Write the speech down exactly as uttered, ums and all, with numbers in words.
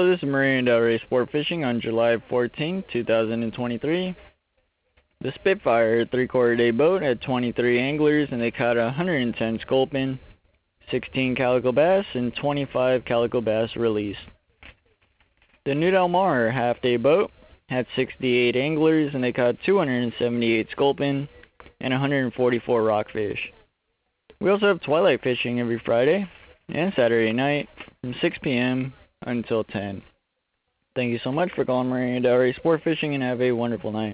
Hello, this is Marine Del Rey Sport Fishing on July fourteenth, two thousand twenty-three. The Spitfire three-quarter day boat had twenty-three anglers and they caught one hundred ten sculpin, sixteen calico bass, and twenty-five calico bass released. The New Del Mar half-day boat had sixty-eight anglers and they caught two hundred seventy-eight sculpin and one hundred forty-four rockfish. We also have twilight fishing every Friday and Saturday night from six p m until ten. Thank you so much for calling Marine Del Rey Sport Fishing and have a wonderful night.